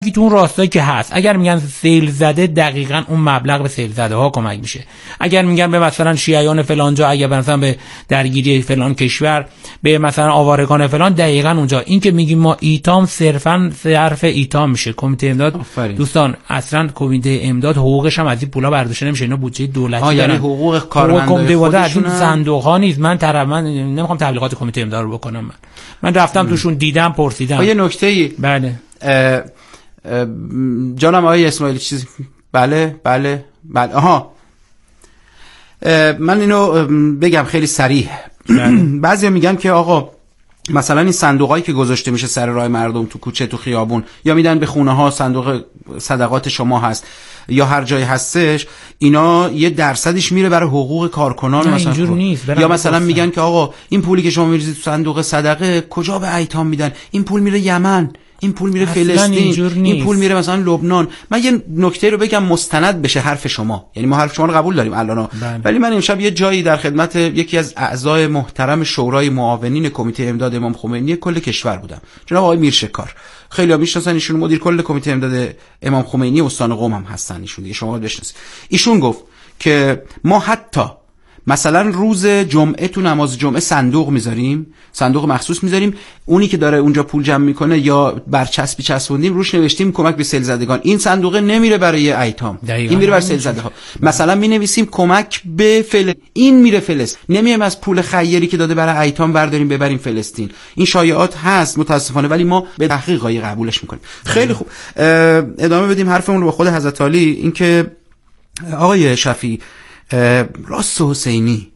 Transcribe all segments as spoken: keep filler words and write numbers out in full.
تو اون راستایی که هست. اگر میگن سیل زده، دقیقاً اون مبلغ به سیل زده ها کمک میشه. اگر میگن به مثلا شیعیان فلان جا، اگر مثلا به درگیری فلان کشور، به مثلا آوارگان فلان، دقیقاً اونجا. این که میگیم ما ایتام صرفاً صرف ایتام میشه. کمیته امداد آفرین. دوستان اصلا کمیته امداد حقوقش هم از این پولا برداشته نمیشه، اینا بودجه دولتی دارن. یعنی حقوق کارمندای خودشون از این صندوق ها نیست. من طرف من نمیخوام تبلیغات کمیته امداد رو بکنم. من من رفتم م. توشون دیدم، پرسیدم. یه نکته‌ای بله اه اه جانم آقای اسماعیلی چیزی بله بله بله آها من اینو بگم خیلی صریح. بعضیا میگن که آقا مثلا این صندوقایی که گذاشته میشه سر راه مردم، تو کوچه، تو خیابون، یا میدن به خونه ها صندوق صدقات شما هست یا هر جایی هستش، اینا یه درصدش میره برای حقوق کارکنان مثلا اینجور نیست. یا مثلا میگن که آقا این پولی که شما میریزید تو صندوق صدقه کجا به ایتام میدن؟ این پول میره یمن، این پول میره فلسطین، این پول میره مثلا لبنان. من یه نکته رو بگم مستند بشه حرف شما، یعنی ما حرف شما رو قبول داریم الان، ولی من امشب یه جایی در خدمت یکی از اعضای محترم شورای معاونین کمیته امداد امام خمینی کل کشور بودم، جناب آقای میرشکار. خیلی‌ها میشناسن ایشون، مدیر کل کمیته امداد امام خمینی استان قم هم هستن ایشون، دیگه شما بشناسید. ایشون گفت که ما حتی مثلا روز جمعه تو نماز جمعه صندوق میذاریم، صندوق مخصوص میذاریم، اونی که داره اونجا پول جمع میکنه یا برچسبی چسبوندیم روش نوشتیم کمک به سیل زدگان. این صندوق نمیره برای ایتام، این میره برای سیل زده ها. مثلا مینویسیم کمک به فلسطین، این میره فلسطین. نمیایم از پول خیری که داده برای ایتام برداریم ببریم فلسطین. این شایعات هست متاسفانه، ولی ما به تحقیقای قبولش میکنیم. خیلی خوب، ادامه بدیم حرفمون رو با خود حضرت علی. این که آقای شفیعی، راست حسینی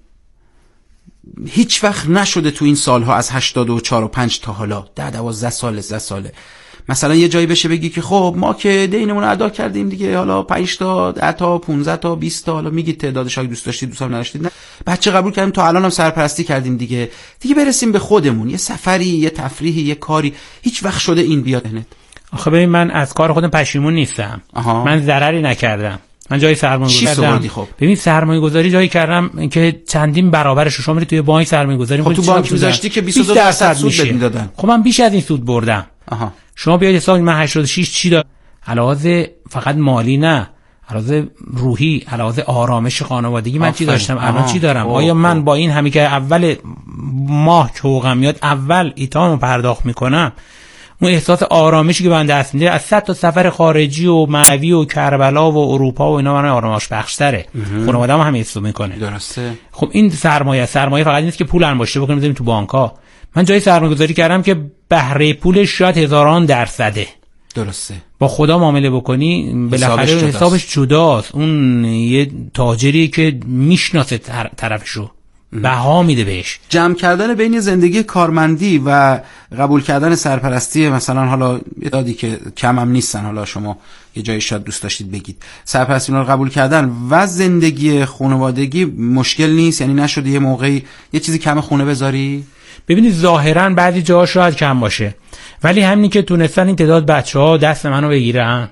هیچ وقت نشده تو این سالها از هشتاد و چهار و پنج تا حالا ده دوازده ساله سه ساله مثلا یه جایی بشه بگی که خب ما که دینمون ادا کردیم دیگه، حالا پنج تا ده تا پانزده تا بیست تا، حالا میگید تعدادش اگه دوست داشتید دوست هم نداشتید، نه بچه قبول کردیم، تا الان هم سرپرستی کردیم دیگه دیگه برسیم به خودمون، یه سفری، یه تفریحی، یه کاری. هیچ وقت شده این بیاد هنت؟ آخه ببین من از کار خودم پشیمون نیستم. آها. من ضرری نکردم. من جای سرمایه گذاری کردم. خب. ببین سرمایه گذاری جایی کردم که چندین برابرش رو شما میری توی بانک سرمایه گذاری خب تو بانک میذاشتی که بیست و دو درصد سود بهت میدادن. خب من بیش از این سود بردم. آها. شما بیاید حساب من هشتاد و شش چی داد؟ علاوه فقط مالی نه، علاوه روحی، علاوه آرامش خانوادگی من چی داشتم؟ الان چی دارم؟ آه. آیا من آه. با این همی که اول ماه که حقوقم میاد اول ایتامو پرداخت میکنم، اون احساس آرامشی که بنده دست میده از صد تا سفر خارجی و معنوی و کربلا و اروپا و اینا من آرامش بخشتره. خانواده‌ام هم حس میکنه. درسته. خب این سرمایه سرمایه فقط نیست که پول انباشته بکنیم بذاریم تو بانک‌ها. من جای سرمایه گذاری کردم که بهره پولش شاید هزاران درصده. درسته. با خدا معامله بکنی بالاخره حسابش, حسابش جداست. اون یه تاجری که میشناسه طرفشو بها میده بهش. جمع کردن بین زندگی کارمندی و قبول کردن سرپرستی، مثلا حالا یه دادی که کم هم نیستن، حالا شما یه جایی شاید دوست داشتید بگید، سرپرستی رو قبول کردن و زندگی خانوادگی مشکل نیست؟ یعنی نشده یه موقعی یه چیزی کم خونه بذاری؟ ببینید ظاهرا بعضی جاها شاید کم باشه، ولی همینی که تونستن این تعداد بچه‌ها دست منو بگیرن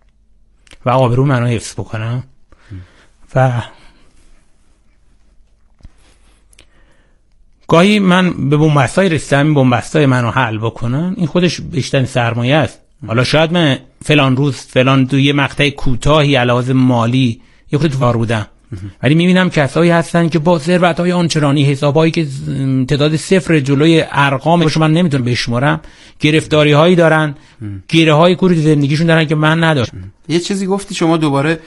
و آبرو منو حفظ بکنن و گاهی من به بنبستای رسیدم، این بنبستای منو حل بکنن، این خودش بیشتر سرمایه است. حالا شاید من فلان روز فلان دو یه مقطع کوتاهی علاوه مالی یه خود تو کار بودم، ولی میبینم کسایی هستن که با ثروت‌های آنچنانی، حسابایی که تعداد صفر جلوی ارقامش من نمیتونم بشمارم، گرفتاری‌هایی دارن، گیره‌های کوری زندگیشون دارن که من نداشتم. یه چیزی گفتی شما دوباره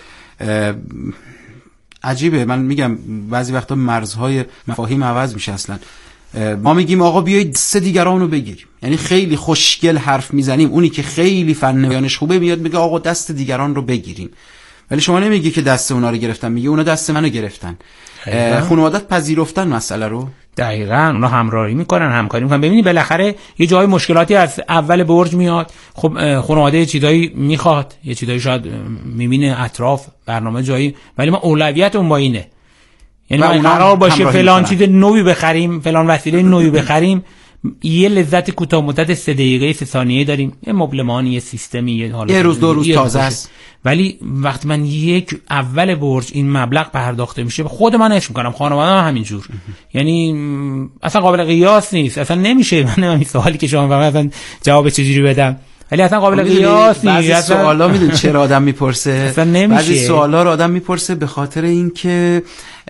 عجیبه، من میگم بعضی وقتا مرزهای مفاهیم عوض میشه اصلا. ما میگیم آقا بیایید دست دیگران رو بگیریم، یعنی خیلی خوشگل حرف میزنیم، اونی که خیلی فن بیانش خوبه میاد میگه آقا دست دیگران رو بگیریم، ولی شما نمیگی که دست اونا رو گرفتن، میگه اونا دست منو گرفتن. خانواده‌ات پذیرفتن مسئله رو؟ دقیقاً اونا همراهی میکنن، همکاری میکنن. ببینید بالاخره یه جای مشکلاتی از اول برج میاد، خب خانواده یه چیزایی میخواد، یه چیزایی شاید میبینه اطراف برنامه جایی، ولی ما اولویت اون با اینه، یعنی ما قرار باشه فلان چیز نوی بخریم، فلان وسیله نوی بخریم، یه لذت کوتاه مدت سه دقیقه سه ثانیه داریم، یه مبلمانی، یه سیستمی، یه حالا یه روز دو روز تازه است. ولی وقتی من یک اول برج این مبلغ پرداخته میشه، خود من اش میکنم، خانواده‌ام همینجور، یعنی اصلا قابل قیاس نیست، اصلا نمیشه. من همین سوالی که شما فهمیدن جواب چجوری بدم، ولی اصلا قابل قیاس نیست. بعضی سوالا میدون چرا آدم میپرسه؟ بعضی سوالا رو آدم میپرسه به خاطر اینکه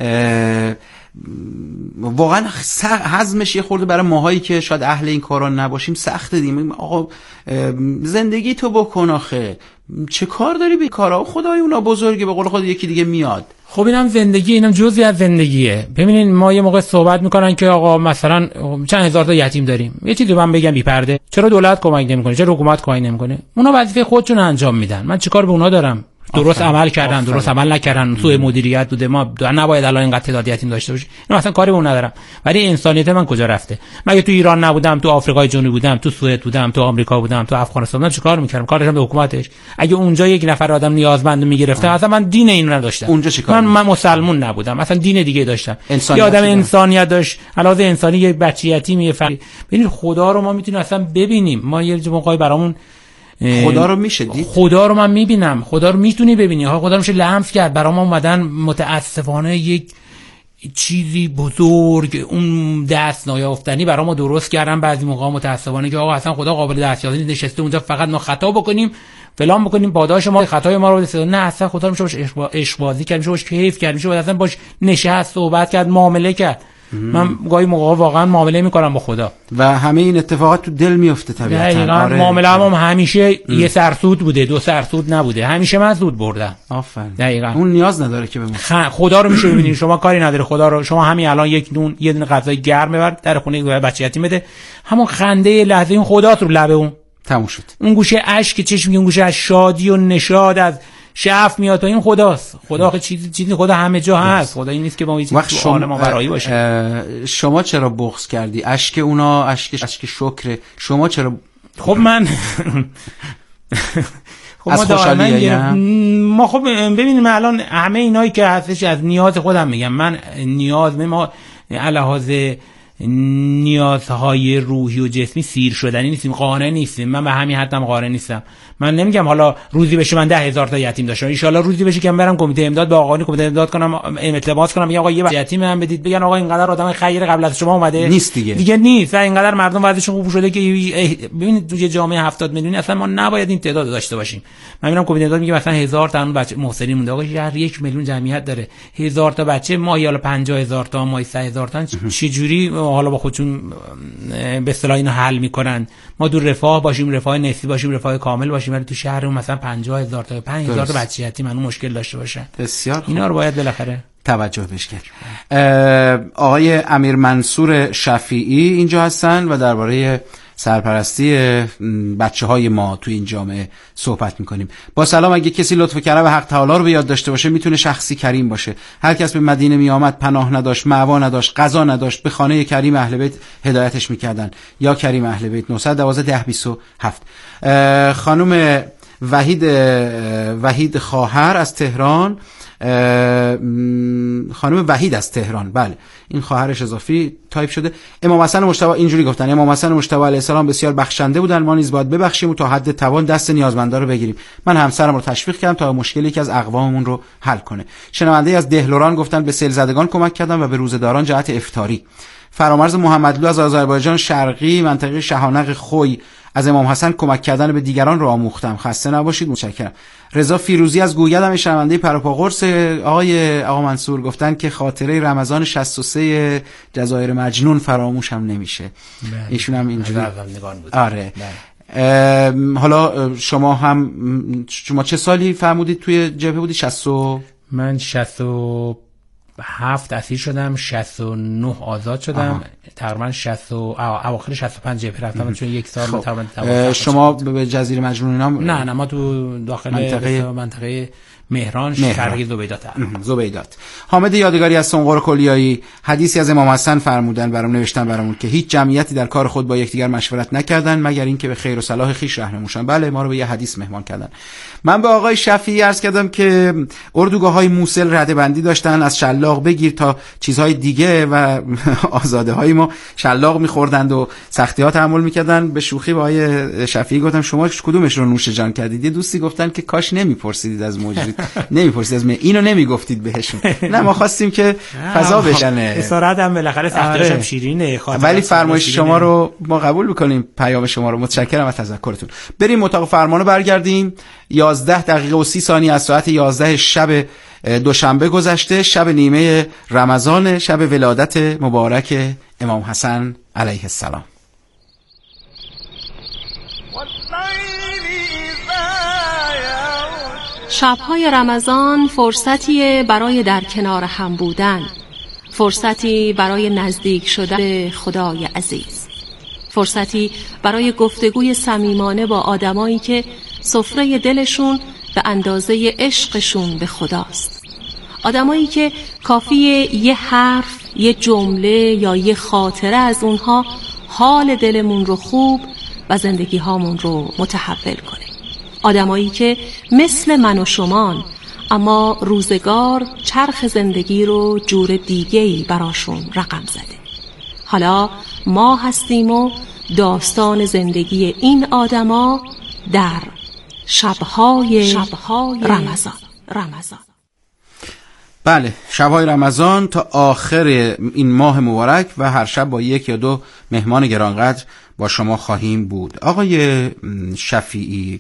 واقعا هضمش یه خورده برای ماهایی که شاید اهل این کارا نباشیم سخته دیم. آقا زندگی تو بکن، آخه چه کار داری به کارا؟ خدای اونا بزرگه، به قول خود یکی دیگه میاد. خب اینم زندگی، اینم جزئی از زندگیه. ببینین ما یه موقع صحبت میکنن که آقا مثلا چند هزار تا یتیم داریم. یه چیزی من بگم بی پرده، چرا دولت کمک نمیکنه؟ چرا حکومت کمک نمیکنه؟ اونا وظیفه خودشون انجام میدن. من چیکار به اونا دارم؟ درست عمل کردن، آفرین. درست عمل نکردن، سوء مدیریت بوده، ما نباید الان اینقدر تعداد یتیم داشته باشیم. اینو مثلا کاری به اون ندارم. ولی انسانیت من کجا رفته؟ مگه تو ایران نبودم، تو آفریقای جنوبی بودم، تو سوئد بودم، تو آمریکا بودم، تو افغانستان بودم، چیکار میکردم؟ کار داشتم به حکومتش. اگه اونجا یک نفر آدم نیازمند میگرفته، اصلا من دین اینو نداشتم. اونجا چیکار؟ من من مسلمون نبودم، مثلا دین دیگه داشتم. یه آدم انسانیت داشت، علاوه انسانی یه بچه یتیم یه فرد. ببینید خدا رو ما میتونیم اصلا ببینیم. ما یه موقعی برامون خدا رو میشه دید؟ خدا رو من میبینم. خدا رو میتونی ببینی ها. خدا رو میشه لمس کرد. برام اومدن متاسفانه یک چیزی بزرگ، اون دست نیافتنی برام ما درست کردن بعضی موقع متاسفانه که آقا اصلا خدا قابل دستیابی نیست، نشسته اونجا فقط ما خطا بکنیم فلان بکنیم پاداش ما خطای ما رو بده. نه اصلا خدا رو میشه باش عشق بازی کرد، میشه باش کیف کرد، میشه اصلا باش نشست صحبت کرد، معامله کرد. من گاهی موقع واقعا معامله میکنم با خدا و همه این اتفاقات تو دل میفته طبیعتا. آره. معامله هم همیشه ام. یه سرسود بوده، دو سرسود نبوده، همیشه من سود بردم. آفرین. دقیقاً اون نیاز نداره که بمونه. خ... خدا رو میشه ببینید، شما کاری نداره خدا رو. شما همین الان یک نون یه دونه غذای گرم ببر در خونه بچه یتیم بده، همون خنده لحظه این خدا رو لبه اون تموم شد. اون گوشه اشک چشم میگه، اون گوشه از شادی و نشاد از شعف میاد تا این خداست. خدا آخه چیزی چیزی خدا همه جا هست. خدا این نیست که با این چیز تو عالم آورایی باشه. شما چرا بغض کردی؟ اشک اونا اشک اشک شکر. شما چرا؟ خب من خب از خوشحالی ما خب ببینیم الان همه اینایی که هستش از نیاز خودم میگم. من نیاز ما علاوه نیازهای روحی و جسمی سیر شدنی نیستیم، قانع نیستیم. من به همین حدم قانع نیستم. من نمیگم حالا روزی بشه من ده هزار تا یتیم داشتم، ان شاء الله روزی بشه که من برم کمیته امداد به آقایون کمیته امداد کنم، التماس کنم، میگم آقا یه یتیم من بدید، بگن آقا اینقدر آدم خیر قبل از شما اومده نیست دیگه دیگه نیست و اینقدر مردم وضعشون خوب شده که ببینید تو جامعه هفتاد میلیونی اصلا ما نباید این تعداد داشته باشیم. من میرم کمیته امداد میگم مثلا هزار تا بچه محسنین مونده، آقا شهر یک میلیون جمعیت داره، هزار تا بچه ماهی حالا پنجاه هزار تا ماهی سه هزار تا چه جوری حالا با خودشون به اصطلاح اینو حل میکنن؟ ما دور رفاه باشیم، رفاه نسبی باشیم، رفاه کامل باشیم، ولی تو شهرمون مثلا پنجاه هزار تا پنج هزار تا بچه یتیم منو مشکل داشته باشن. بسیار اینا رو باید بالاخره توجه بهش کرد. آقای امیر منصور شفیعی اینجا هستن و درباره سرپرستی بچه های ما تو این جامعه صحبت میکنیم. با سلام، اگه کسی لطف کرم و حق تعالی رو به یاد داشته باشه میتونه شخصی کریم باشه. هر کس به مدینه می آمد پناه نداشت، مأوا نداشت، غذا نداشت، به خانه کریم اهل بیت هدایتش میکردن. یا کریم اهل بیت نه یک دو ده بیست و هفت. خانم وحید وحید خواهر از تهران، خانم وحید از تهران، بله این خواهرش اضافی تایپ شده. امام حسن مجتبی اینجوری گفتن: امام حسن مجتبی علیه السلام بسیار بخشنده بودن، ما نیز باید ببخشیم و تا حد توان دست نیازمندا رو بگیریم. من همسرم رو تشویق کردم تا مشکلی که از اقواممون رو حل کنه. شنونده از دهلوران گفتن به سیل زدگان کمک کردم و به روزه‌داران جهت افطاری. فرامرز محمدلو از آذربایجان شرقی منطقه شهانق خوی: از امام حسن کمک کردن به دیگران رو آموختم. خسته نباشید، متشکرم. رضا فیروزی از گویدم شنونده پروپاقرص آقای آقا منصور گفتن که خاطره رمضان شصت و سه جزایر مجنون فراموشم نمیشه. ایشون هم اینجوری آره. حالا شما هم شما چه سالی فرمودید توی جبهه بودی؟ شصت من شصت و هفت اسیر شدم، شصت و نه آزاد شدم، تقریبا شصت اواخر شصت و پنج جبهه رفتم چون یک سال تقریبا. شما به جزیره مجنون اینا؟ نه نه ما تو داخل منطقه منطقه مهران شرقی زبیدات. زبیدات. حامد یادگاری از سنقر کلیایی: حدیثی از امام حسن فرمودن، برام نوشتن برامون که هیچ جمعیتی در کار خود با یکدیگر مشورت نکردن مگر اینکه به خیر و صلاح خویش راهنموشن. بله ما رو به یه حدیث مهمان کردن. من به آقای شفیعی عرض کردم که اردوگاه‌های موصل رده‌بندی داشتن، از شلاق بگیر تا چیزهای دیگه و آزاده‌های ما شلاق می‌خوردند و سختی‌ها تحمل می‌کردن. به شوخی به آقای شفیعی گفتم شما کدومش رو نوش جان کردید؟ یه دوستی گفتن که کاش نمی‌پرسیدید از مجری نمیپرسید از من، اینو نمیگفتید بهشون. نه ما خواستیم که فضا بشنه. اسارت هم بالاخره سختیش هم شیرینه، ولی فرمایش شما رو ما قبول می‌کنیم، پیام شما رو متشکرم از تذکرتون. بریم اتاق فرمانو برگردیم. یازده دقیقه و سی ثانیه از ساعت یازده شب دوشنبه گذشته، شب نیمه رمضان، شب ولادت مبارک امام حسن علیه السلام. شب‌های رمضان فرصتی برای در کنار هم بودن، فرصتی برای نزدیک شدن به خدای عزیز، فرصتی برای گفتگوی صمیمانه با آدمایی که سفره دلشون به اندازه عشقشون به خداست، آدمایی که کافیه یه حرف، یه جمله یا یه خاطره از اونها حال دلمون رو خوب و زندگی هامون رو متحول کنه، آدمایی که مثل من و شمان اما روزگار چرخ زندگی رو جور دیگه‌ای براشون رقم زده. حالا ما هستیم و داستان زندگی این آدما در شب‌های, شب‌های رمضان. رمضان بله، شب‌های رمضان تا آخر این ماه مبارک و هر شب با یک یا دو مهمان گرانقدر با شما خواهیم بود. آقای شفیعی،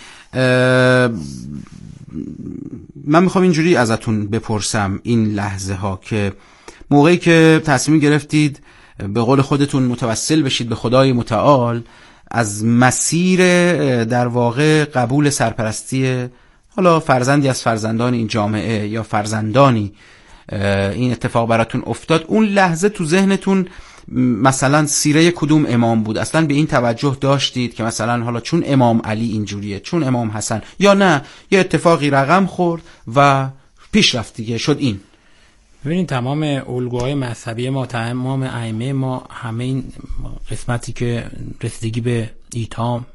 من میخوام اینجوری ازتون بپرسم، این لحظه ها که موقعی که تصمیم گرفتید به قول خودتون متوسل بشید به خدای متعال، از مسیر در واقع قبول سرپرستی حالا فرزندی از فرزندان این جامعه یا فرزندانی این اتفاق براتون افتاد، اون لحظه تو ذهنتون مثلا سیره کدوم امام بود؟ اصلا به این توجه داشتید که مثلا حالا چون امام علی اینجوریه، چون امام حسن، یا نه یه اتفاقی رقم خورد و پیش رفت دیگه شد این؟ ببینید تمام الگوهای مذهبی ما، تمام ائمه ما، همه این قسمتی که رسیدگی به ایتام،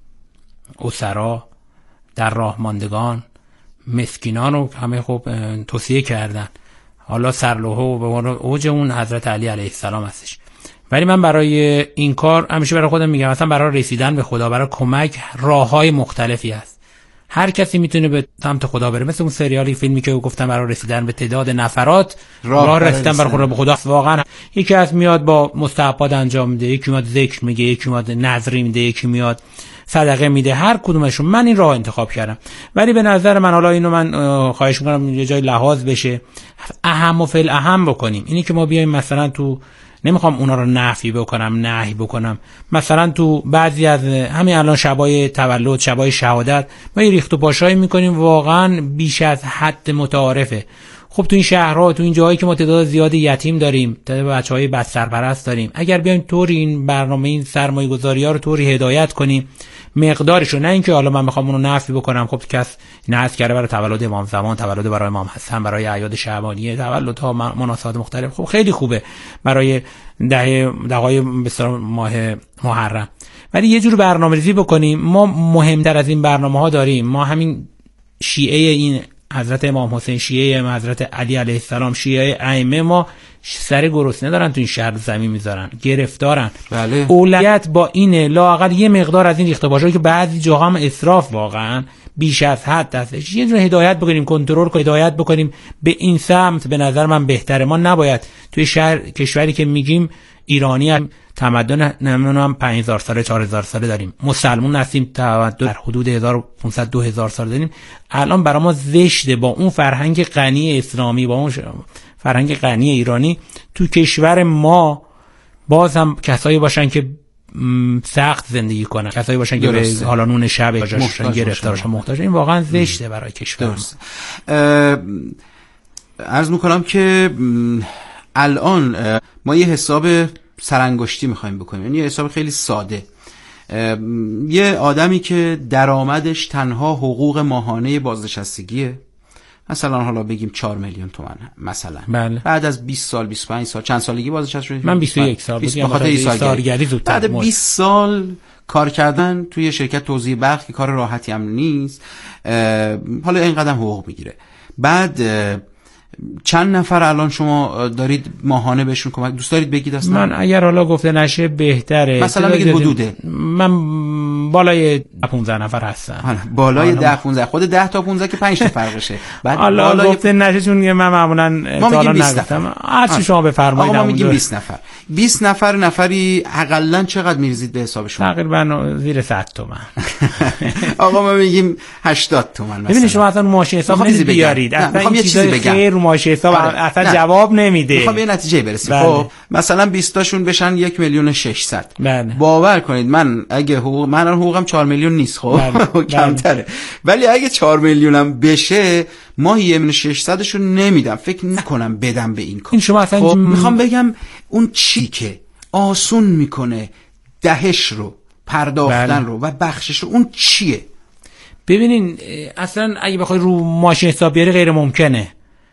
اسرا، در راه ماندگان، مسکینان رو همه خب توصیه کردن. حالا سرلوحه و اوج اون حضرت علی علیه السلام هستش. ولی من برای این کار همیشه برای خودم میگم مثلا برای رسیدن به خدا، برای کمک، راههای مختلفی هست. هر کسی میتونه به سمت خدا بره. مثل اون سریالی فیلمی که گفتم برای رسیدن به تعداد نفرات راه, راه رسیدن برای خدا به خدا. واقعا یکی از میاد با مستحبات انجام میده، یکی میاد ذکر میگه، یکی میاد نذری میده، یکی میاد صدقه میده. هر کدومشون من این راه انتخاب کردم. ولی به نظر من، حالا اینو من خواهش میکنم یه جای لحاظ بشه، اهم و فعل اهم بکنیم. اینی که ما بیایم مثلا تو، نمیخوام اونا رو نفی بکنم، نهی بکنم، مثلا تو بعضی از همین الان شبای تولد، شبای شهادت، ما یه ریخت و پاشایی میکنیم واقعا بیش از حد متعارفه. خب تو این شهرها، تو این جاهایی که ما تعداد زیادی یتیم داریم، تعداد بچهای بد سرپرست داریم، اگر بیایم طوری این برنامه، این سرمایه‌گذاری‌ها رو طوری هدایت کنیم، مقدارشو، نه اینکه حالا من میخوام اونو نفی بکنم، خب کس نذر کرده برای تولد امام زمان، تولد برای امام حسن، برای اعیاد شعبانیه، تولدها، مناسبات مختلف، خب خیلی خوبه برای دهه دقای بسیار ماه محرم. ولی یه جور برنامه‌ریزی بکنیم. ما مهمتر از این برنامه‌ها داریم. ما همین شیعه این حضرت امام حسین، شیعه حضرت علی علیه السلام، شیعه ائمه ما سر گرسنه دارن تو این شهر زمین میذارن، گرفتارن. بله. اولویت با اینه لااقل یه مقدار از این ریخته پاشایی که بعضی جاها هم اسراف واقعا بیش از حد هستش، یه جور هدایت بکنیم، کنترل کنیم، هدایت بکنیم به این سمت. به نظر من بهتره. ما نباید توی شهر، کشوری که میگیم ایرانی هم تمدن نمیدونم پنج هزار ساله، چهار هزار ساله داریم، مسلمون هستیم، تمدن در حدود هزار و پانصد دو هزار سال داریم، الان برای ما زشته با اون فرهنگ غنی اسلامی، با اون فرهنگ غنی ایرانی تو کشور ما باز هم کسایی باشن که سخت زندگی کنن، کسایی باشن که به حالا نون شب جاشون گرفتارشون محتاج. این واقعا زشته برای کشور. عرض میکنم که الان ما یه حساب سرانگشتی میخوایم بکنیم، یعنی یه حساب خیلی ساده. یه آدمی که درآمدش تنها حقوق ماهانه بازنشستگیه، مثلا حالا بگیم چهار میلیون تومان مثلا، بله. بعد از بیست سال، بیست و پنج سال، چند سالگی بازنشسته شدید؟ من بیست و یک سال بودم، بخاطر سالگری زودتر. بعد بیست سال کار کردن توی شرکت توزیع برق که کار راحتی هم نیست، حالا اینقدر حقوق میگیره. بعد چند نفر الان شما دارید ماهانه بهشون کمک دوست دارید بگید اصلا؟ من اگر حالا گفته نشه بهتره، مثلا بگید حدوده. من بالای پانزده نفر هستم. بالای ده پانزده، خود ده تا پانزده که پنج تا فرقشه. بعد حالا گفته نشه چون من معمولا تا حالا نگفتم. هر چی شما بفرمایید. ما میگیم بیست نفر. بیست نفر نفری حداقل چقدر میریزید به حساب شما؟ تقریبا زیر صد تومن. آقا ما میگیم هشتاد تومن مثلا. ببینید شما اصلا ماشه حساب بیارید. اصلا این چیزای خیر رو ماشه حساب اصلا نه. جواب نمیده. میخوام یه نتیجه برسیم. بله. خب مثلا بیست تاشون بشن یک میلیون و ششصد. بله. باور کنید من اگه حقوق من حقوقم چهار میلیون نیست خب بله. کمتره. ولی اگه چهار میلیونم بشه ماهی یک میلیون و ششصد شو نمیدم، فکر نکنم بدم به این کار. این شما اصلا خب میخوام بگم اون چی که آسون میکنه دهش رو، پرداختن بله. رو و بخشش رو، اون چیه؟ ببینین اصلا اگه بخوای رو ماشین حساب بیاری غیر ممکنه.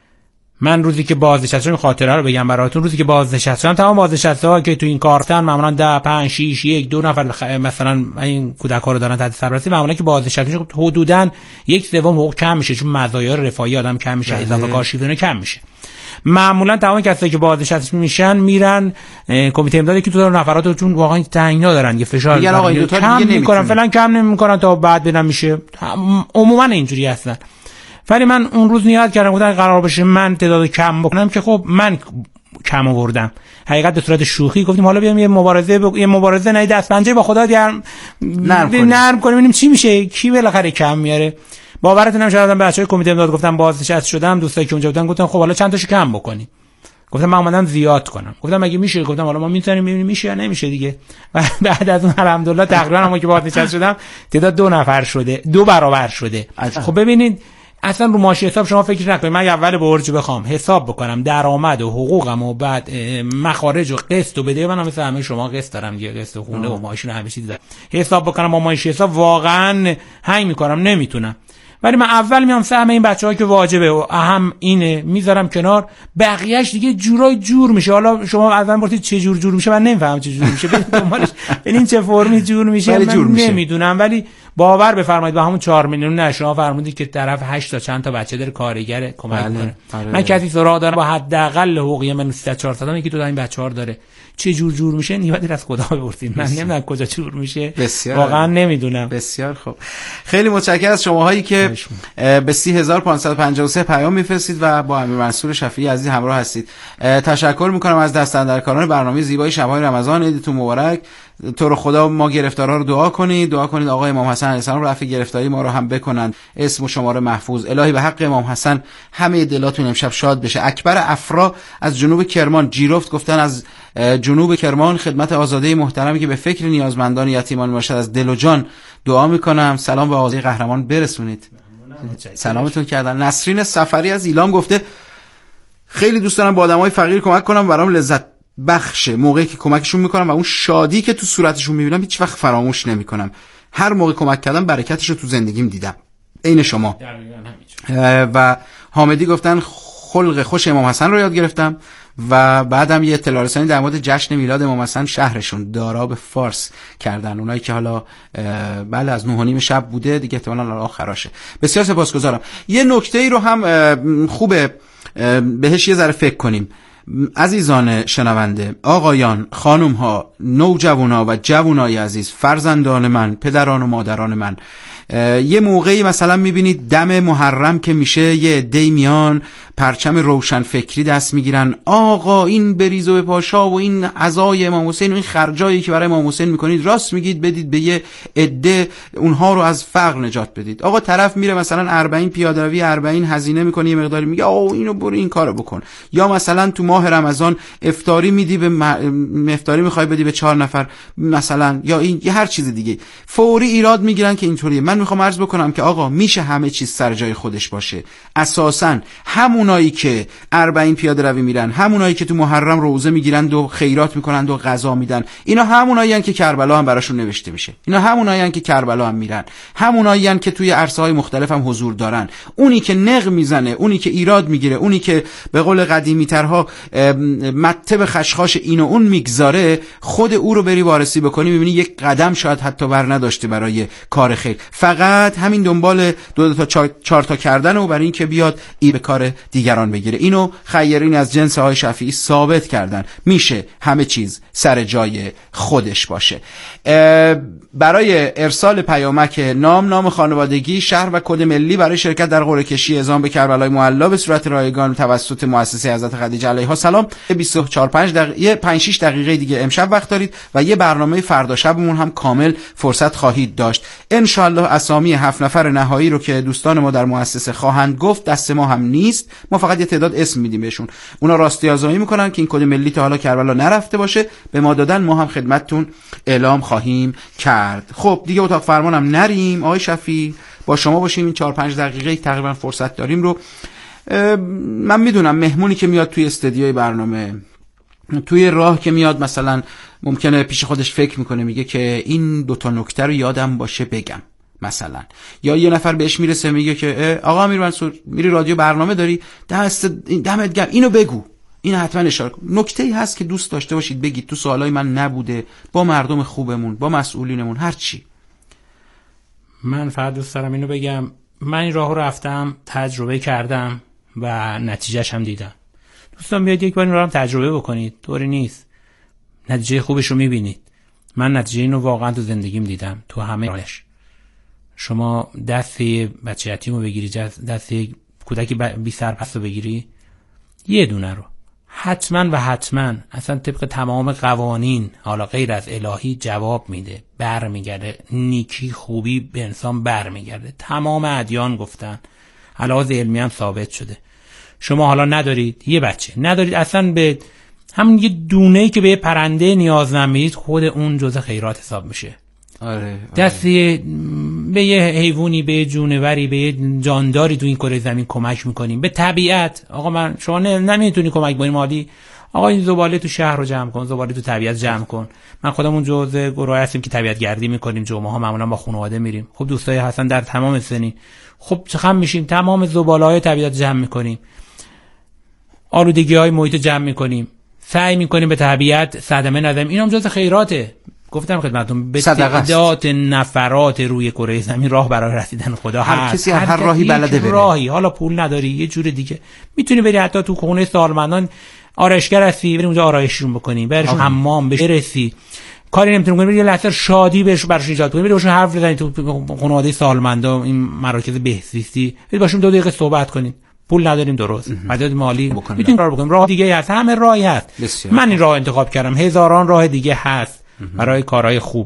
من روزی که بازنشسته خاطره رو بگم براتون، روزی که بازنشستم تمام بازنشسته‌ها که تو این کار هستن معمولا ده پنج شش یک دو نفر مثلا این کودک‌ها رو دارن تحت سرپرستی، معمولا که بازنشسته حدوداً یک سوم حقوق کم میشه چون مزایا رفاهی آدم کم میشه، اضافه کار شیفته کم میشه. معمولا تمام کسایی که بازنشسته میشن میرن کمیته امدادی که تو دارن نفرات چون واقعا تعیینا دارن یه فشار کم میکنن فعلا کم نمیکنن تا بعد بدن میشه، عموما اینجوری هستن. ولی من اون روز نیت کردم گفتم قرار بشه من تعداد کم بکنم که خب من کم آوردم. حقیقت به صورت شوخی گفتیم حالا بیام یه مبارزه ب... یه مبارزه نه دست پنجه با خدا دیار نرم کنیم نرم کنیم ببینیم چی میشه، کی بالاخره کم میاره. باورتون نمیشه آدم بچهای کمیته امداد گفتم بازنشسته شدم، دوستایی که اونجا بودن گفتن خب حالا چند تاشو کم بکنیم. گفتم من اومدم زیاد کنم. گفتم مگه میشه؟ گفتم حالا ما میتونیم ببینیم میشه یا نمیشه دیگه. و بعد از اون الحمدلله تقریبا ما که بازنشسته شدم تعداد دو نفر شده، دو برابر شده. خب ببینید اصلا رو ماشه حساب شما فکر نکنید من اول برج بخوام حساب بکنم درآمد و حقوقم و بعد مخارج و قسط و بده، من مثل همه شما قسط دارم دیگه، قسط خونه و ماشین و همه چیز دارم، حساب بکنم با ماشه حساب واقعا هنگ میکنم نمیتونم. ولی من اول میام سهم این بچه‌ها که واجبه و اهم اینه میذارم کنار، بقیه‌اش دیگه جورای جور میشه. حالا شما از من پرسید چه جور جور میشه، من نمیفهمم چه جور میشه، ببین دنبالش ببین چه فرمی جور میشه من نمیدونم. ولی باور بفرمایید با همون چهار میلیون نه شما فرمودید که طرف هشت تا چند تا بچه داره کارگر کمک کنه. من کسی سراغ دارم با حداقل حقوقی من سه چهارصد تا یکی تو این بچه‌ها داره، چه جور جور میشه نیومدید از خدا بپرسید، من نمیدونم کجا جور میشه واقعا نمیدونم. بسیار خوب، خیلی متشکرم از شماهایی که به سی هزار و پانصد و پنجاه و سه پیام میفرستید و با امیر منصور شفیعی عزیز همراه هستید. تشکر میکنم از دستاندرکاران برنامه زیبای شب‌های رمضان. عیدتون مبارک. تو رو خدا ما گرفتارا رو دعا کنید، دعا کنید آقای امام حسن علیه السلام رفع گرفتاری ما رو هم بکنن، اسم و شماره محفوظ. الهی به حق امام حسن همه دلاتون امشب شاد بشه. اکبر افرا از جنوب کرمان جیرفت گفتن از جنوب کرمان خدمت آزاده محترمی که به فکر نیازمندان یتیمان باشد از دل و جان دعا میکنم. سلام به آزاده قهرمان برسونید. سلامتون کردن. نسرین سفری از ایلام گفته خیلی دوست دارم با آدمای فقیر کمک کنم، برام لذت بخشه موقعی که کمکشون میکنم و اون شادی که تو صورتشون میبینم هیچ وقت فراموش نمیکنم. هر موقع کمک کردم برکتش رو تو زندگیم دیدم. عین شما. و حامدی گفتن خلق خوش امام حسن رو یاد گرفتم و بعدم یه اطلاع رسانی در مورد جشن میلاد امام حسن شهرشون دارا به فارس کردن، اونایی که حالا بله از نه و نیم شب بوده دیگه احتمالاً آخراشه. بسیار سپاسگزارم. یه نکته‌ای رو هم خوبه بهش یه ذره فکر کنیم. عزیزان شنونده، آقایان، خانوم‌ها، نوجوان‌ها و جوانای عزیز، فرزندان من، پدران و مادران من، یه موقعی مثلا میبینید دم محرم که میشه یه عده‌ای میان پرچم روشن فکری دست میگیرن، آقا این بریز و پاشا و این عزای امام حسین و این خرجایی که برای امام حسین میکنید راست میگید بدید به یه عده اونها رو از فقر نجات بدید. آقا طرف میره مثلا اربعین پیاده روی اربعین هزینه میکنه یه مقداری میگه آقا اینو برو این کارو بکن. یا مثلا تو ماه رمضان افطاری میدی به م... افطاری میخوای بدی به چهار نفر مثلا، یا این یه هر چیز دیگه، فوری ایراد میگیرن که اینطوریه. من میخوام عرض بکنم که آقا میشه همه چیز سر جای خودش باشه. اساساً همونایی که اربعین پیاده روی میرن، همونایی که تو محرم روزه میگیرن و خیرات میکنن و غذا میدن، اینا همونایی ان که کربلا هم براشون نوشته میشه. اینا همونایی ان که کربلا هم میرن، همونایی ان که توی عرصه‌های مختلف هم حضور دارن. اونی که نق میزنه، اونی که ایراد میگیره، اونی که به قول قدیمی‌ترها مطب خشخاش این و اون میگذاره، خود او رو بری وارسی بکنی میبینی یک قدم شاید حتی بر نداشته برای کار خیر، فقط همین دنبال دو تا چهار تا کردن و برای این که بیاد ای به کار دیگران بگیره. اینو خیرین از جنس آقای شفیعی ثابت کردن، میشه همه چیز سر جای خودش باشه. برای ارسال پیامک نام، نام خانوادگی، شهر و کد ملی برای شرکت در قرعه کشی اعزام به کربلای معلی به صورت رایگان توسط مؤسسه حضرت خدیجه علیها السلام بیست و چهار پنج دقیقه پنج شش دقیقه دیگه امشب وقت دارید و یه برنامه فردا شبمون هم کامل فرصت خواهید داشت. ان شاء الله اسامی هفت نفر نهایی رو که دوستان ما در مؤسسه خواهند گفت دست ما هم نیست، ما فقط یه تعداد اسم میدیم بهشون، اونا راستی آزمایی میکنن که این کد ملی تا حالا کربلا نرفته باشه، به ما دادن، ما هم خدمتتون اعلام خواهیم کرد. خب دیگه اتاق فرمانم نریم، آقای شفیعی با شما باشیم. این چهار پنج دقیقه تقریبا فرصت داریم رو من میدونم مهمونی که میاد توی استدیوی برنامه، توی راه که میاد، مثلا ممکنه پیش خودش فکر میکنه، میگه که این دوتا نکته رو یادم باشه بگم مثلا، یا یه نفر بهش میرسه میگه که آقا امیر منصور میری رادیو برنامه داری، دست دمت گرم اینو بگو، این حتما اشاره کن. نکته‌ای هست که دوست داشته باشید بگید، تو سوالای من نبوده، با مردم خوبمون، با مسئولینمون، هر چی. من فقط دوست دارم اینو بگم، من این راهو رفتم، تجربه کردم و نتیجهش هم دیدم. دوستان بیاید یک بار این راهو هم تجربه بکنید، طوری نیست، نتیجه خوبش رو میبینید. من نتیجه اینو واقعا تو زندگیم دیدم، تو همه راهش. شما دست بچه یتیمو بگیری، دست یک کودکی بی سرپرست رو بگیری، یه دونه رو حتما و حتما اصلا طبق تمام قوانین، حالا غیر از الهی، جواب میده، بر میگرده، نیکی خوبی به انسان بر میگرده. تمام ادیان گفتن، علاوه علمی هم ثابت شده. شما حالا ندارید، یه بچه ندارید، اصلا به همون یه دونه‌ای که به یه پرنده نیازمند میدید، خود اون جزء خیرات حساب میشه. آره, آره. دستی به یه حیوانی، به یه جونوری، به یه جانداری تو این کره زمین کمک میکنیم، به طبیعت. آقا من شما نمیتونی کمک کنی مالی، آقا این زباله تو شهر رو جمع کن، زباله تو طبیعت جمع کن. من خودمون جزء گروه هستیم که طبیعت گردی میکنیم، جمعه ها معمولا با خانواده میریم. خب دوستای هستن در تمام سنی، خب چخم میشیم، تمام زباله‌های طبیعت جمع میکنیم، آلودگی‌های محیط جمع میکنیم، سعی میکنیم به طبیعت صدمه نزنیم. اینم جزء خیراته. گفتم خدمتتون به تعداد نفرات روی کره زمین راه برای رسیدن خدا هر هست. کسی هر, هر راهی بلده بره. راهی، حالا پول نداری یه جور دیگه میتونی بری، حتی تو خونه سالمندان آرایشگر هستی، بریم اونجا آرایششون بکنی، بریم حمام برسی، کاری نمیتونی کنی، یه لحظه شادی بهش براش ایجاد کنی، بریم باشون حرف بزنید تو خانواده سالمندان، این مراکز بهزیستی، برید باشون دو دقیقه صحبت کنید. پول نداریم درست، مدد مالی میتونیم کار بکنیم، راه دیگه هست، همه راهی هست. من این راه انتخاب کردم، هزاران راه دیگه هست برای کارهای خوب.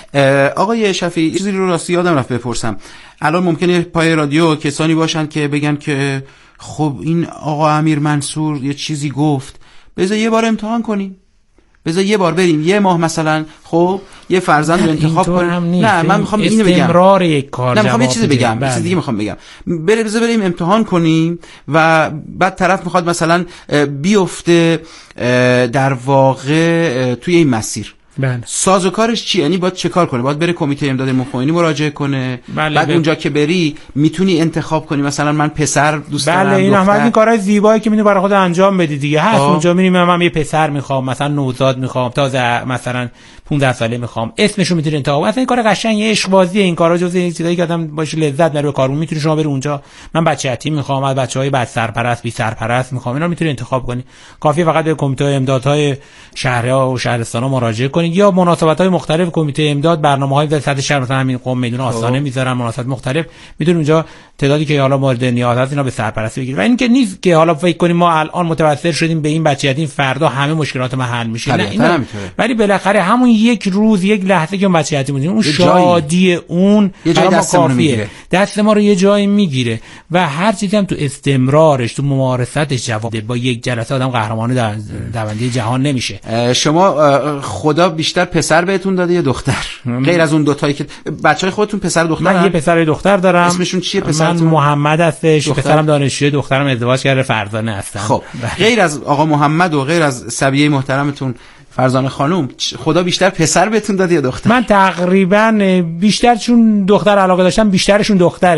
آقای شفیعی چیزی رو راستی یادم رفت بپرسم. الان ممکنه پای رادیو کسانی باشن که بگن که خب این آقا امیر منصور یه چیزی گفت، بذار یه بار امتحان کنیم، بذار یه بار بریم یه ماه مثلا، خب یه فرزند رو انتخاب کنیم. نه من میخوام اینو بگم، استمرار یک کار، نه میخوام یه چیزی بگم، یه چیز دیگه میخوام بگم. بره بذار بریم امتحان کنیم و بعد طرف میخواد مثلا بیفته در واقع توی این مسیر. بله. سازوکارش چی؟ یعنی باید چه کار کنه؟ باید بره کمیته امداد مخاینی مراجعه کنه. بله. بعد بله. اونجا که بری میتونی انتخاب کنی، مثلا من پسر دوست بله. دارم. بله این همه این کارهای زیبایی که میتونی برای خود انجام بدی دیگه هست. آه. اونجا میریم من یه پسر میخوام، مثلا نوزاد میخوام، تازه مثلا پانزده ساله میخوام، اسمشو میتونی انتخاب. اصلا این کار قشنگه، عشق بازیه، این کارا جزء این چیزایی که آدم باش لذت میبره کارون. میتونی شما بری اونجا، من بچه یتیم میخوام، از بچهای بد سرپرست بی سرپرست میخوام، اینا میتونی انتخاب کنی. کافیه فقط به کمیته امدادهای شهرها و شهرستان‌ها مراجعه کنید، یا مناسبت‌های مختلف کمیته امداد، برنامه‌های در سطح شهر، مثلا همین قم میدون آستانه میذارن، مناسبت مختلف میتونید اونجا تعدادی که حالا مورد نیاز هست اینا به سرپرستی بگیرید. و این که نیست که حالا فکر کنیم ما الان متوسل شدیم به این بچه یتیم فردا همه مشکلات ما حل میشه، نه اینا، ولی بالاخره همون یک روز یک لحظه که اون بچه یتیم بودیم، اون شادی اون برای ما کافیه، دست ما رو یه جایی میگیره. و هر چیزی هم تو استمرارش، تو ممارستش جواب با یک جلسه آدم قهرمان در دونده جهان نمیشه. شما خدا بیشتر پسر بهتون داده یا دختر؟ غیر از اون دو تایی که بچهای خودتون پسر دختر؟ من یه پسر دختر دارم. اسمشون چیه پسرتون؟ من محمد هستش، پسرم دانشجوی، دخترم ازدواج کرده، فرزانه هستم. خب غیر از آقا محمد و غیر از صبیه محترمتون فرزانه خانم، خدا بیشتر پسر بهتون داده یا دختر؟ من تقریبا بیشتر، چون دختر علاقه داشتم، بیشترشون دختره،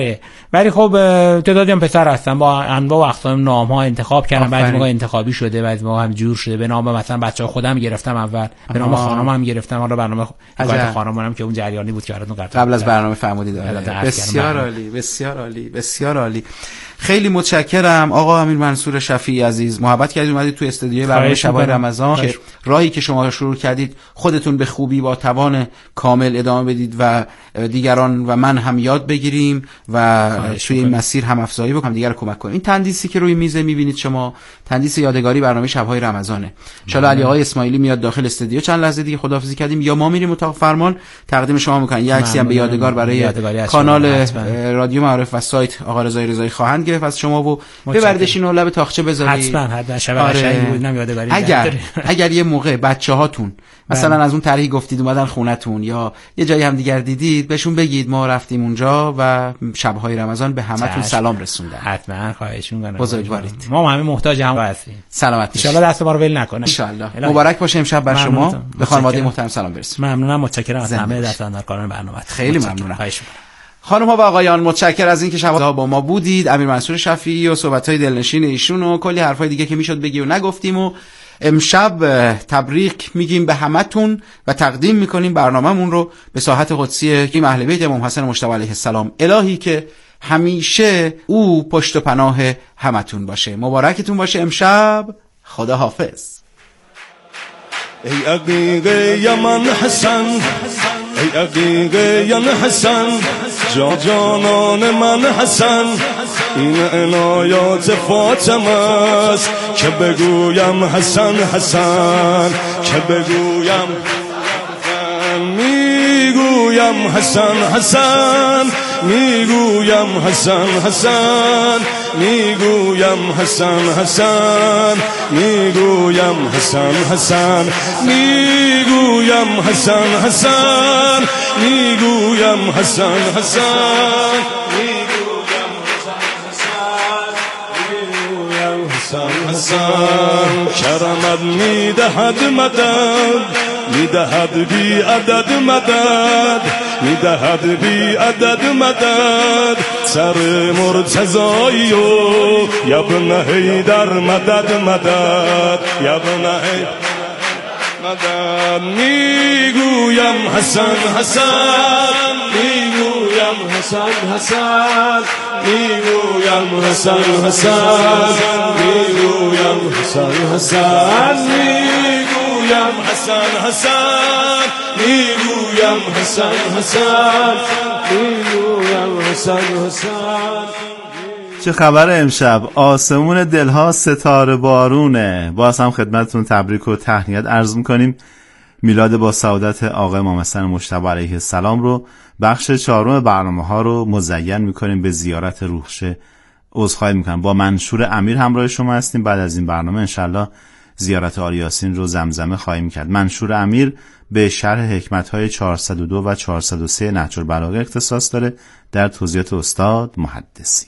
ولی خب تعدادی هم پسر هستن با انواع و اقسام نام‌ها انتخاب کردن، بعضی موقع انتخابی شده، بعضی موقع هم جور شده. به نام مثلا بچه‌ها خودم گرفتم اول، به نام خانمم گرفتم، حالا برنامه حکایت خانمم که اون جریانی بود که براتون قبل از برنامه فرمودید. بسیار عالی، بسیار عالی، بسیار عالی. خیلی متشکرم آقا امیر منصور شفیعی عزیز، محبت کردید اومدید تو استودیوی برنامه شب‌های رمضان که راهی که شما شروع کردید خودتون به خوبی با توان کامل ادامه بدید و دیگران و من هم یاد بگیریم و توی این مسیر هم افزایی بکنیم، دیگر کمک کنیم. این تندیسی که روی میز میبینید شما تندیس یادگاری برنامه شب‌های رمضانه. ان شاءالله علی آقای اسماعیلی میاد داخل استودیو، چند لحظه دیگه خداحافظی کردیم یا ما میریم اتاق فرمان تقدیم شما میکنن. یه عکسی هم به یادگار برای کانال رادیو معارف و سایت آقا رضای رضایی خواهند گرفت از شما و ببردشین و لب تاخچه بذارید. حتما حتما شب قشنگی بود، اینم یادگاری. اگر اگر یه موقع بچه‌هاتون مثلا از اون طرحی گفتید اومدن خونتون یا یه جایی هم دیگر دیدید، بهشون بگید ما رفتیم اونجا و شب‌های رمضان به همتون سلام رسوندن. حتما خواهش می‌کنم. بزرگوارید. ما همه محتاج هم هستیم. سلامت ان شاءالله دست ما رو ول نکنه. ان شاءالله. مبارک باشه امشب بر شما. به خانواده محترم سلام برسونید. ممنونم، متشکرم از همه دستاندرکاران برنامه. خیلی ممنونم. خواهش می‌کنم. خانم ها و آقایان متشکر از اینکه شب‌ها با ما بودید. امیر منصور شفیعی و صحبت‌های دلنشین ایشون و کلی حرفای دیگه که میشد بگی و نگفتیم و امشب تبریک میگیم به همتون و تقدیم میکنیم برنامه‌مون رو به ساحت قدسی که اهل بیت امام حسن مجتبی علیه السلام، الهی که همیشه او پشت و پناه همتون باشه. مبارکتون باشه امشب. خدا حافظ. ای عقیقه یمن حسن، ای عقیقه یمن حسن، جا جانان من حسن، این عنایات فاطمه است که بگویم حسن حسن، که بگویم میگویم حسن حسن، میگویم حسن حسن، میگویم حسن حسن، میگویم حسن حسن، میگویم حسن حسن، میگویم حسن حسن، میگویم حسن حسن. کرمت میدهد مدد، میدهد بی عدد مدد، میدهد بی عدد مدد، سر مرتضایی و یبن حیدر مدد مدد، یبن حیدر مدد. میگویم حسن حسن، میگویم حسن حسن، میگویم حسن حسن، میگویم حسن حسن، میگویم حسن حسن، میگویم حسن حسن، میگویم حسن حسن. چه خبر امشب؟ آسمون دلها ستاره بارونه. باز هم خدمتتون تبریک و تهنیت عرض میکنیم. میلاد با سعادت آقا امام حسن مجتبی علیه السلام رو بخش چهارم برنامه ها رو مزین میکنیم به زیارت روحشه. عذرخواهی میکنم. با منشور امیر همراه شما هستیم. بعد از این برنامه انشالله زیارت آل یاسین رو زمزمه خواهیم کرد. منشور امیر به شرح حکمت‌های چهارصد و دو و چهارصد و سه نهج البلاغه اختصاص داره در توضیحات استاد محدثی.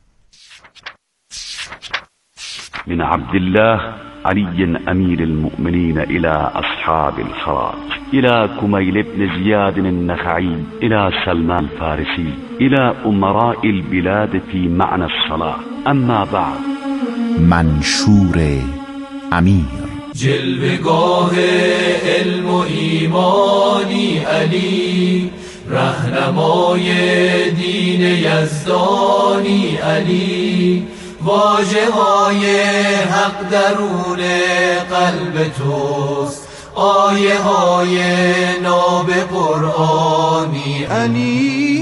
من عبد الله علي أمير المؤمنين إلى أصحاب الخراج، إلى كميل بن زياد النخعي، إلى سلمان الفارسي، إلى أمراء البلاد في معنى الصلاة. أما بعد. منشور امیر. جلوگاه علم و ایمانی علی، رهنمای دین یزدانی علی، واژه های حق درون قلب توست، آیه های ناب قرآنی علی.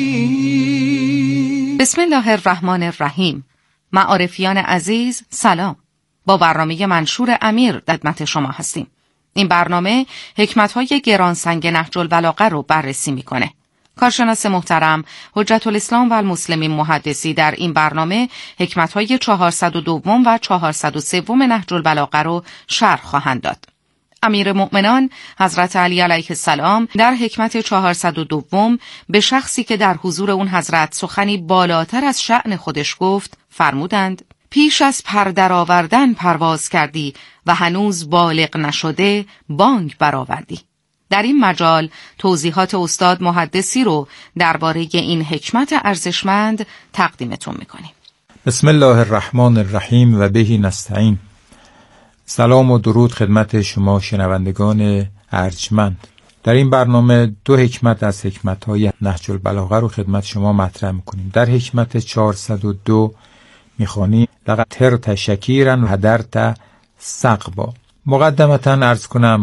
بسم الله الرحمن الرحیم. معارفیان عزیز سلام. با برنامه منشور امیر خدمت شما هستیم. این برنامه حکمت‌های گرانسنگ نهج البلاغه رو بررسی میکنه. کارشناس محترم حجت الاسلام و المسلمین محدثی در این برنامه حکمت‌های چهارصد و دو و چهارصد و سه نهج البلاغه رو شرح خواهند داد. امیر مؤمنان حضرت علی علیه السلام در حکمت چهارصد و دو به شخصی که در حضور اون حضرت سخنی بالاتر از شأن خودش گفت فرمودند: پیش از پر درآوردن پرواز کردی و هنوز بالغ نشده بانگ برآوردی. در این مجال توضیحات استاد محدثی رو درباره این حکمت ارزشمند تقدیمتون میکنیم. بسم الله الرحمن الرحیم و بهی نستعین. سلام و درود خدمت شما شنوندگان ارجمند. در این برنامه دو حکمت از حکمت‌های نهج البلاغه رو خدمت شما مطرح میکنیم. در حکمت چهارصد و دو میخوانیم لقد ترت شکیرا و هدرت سقبا. مقدمتاً عرض کنم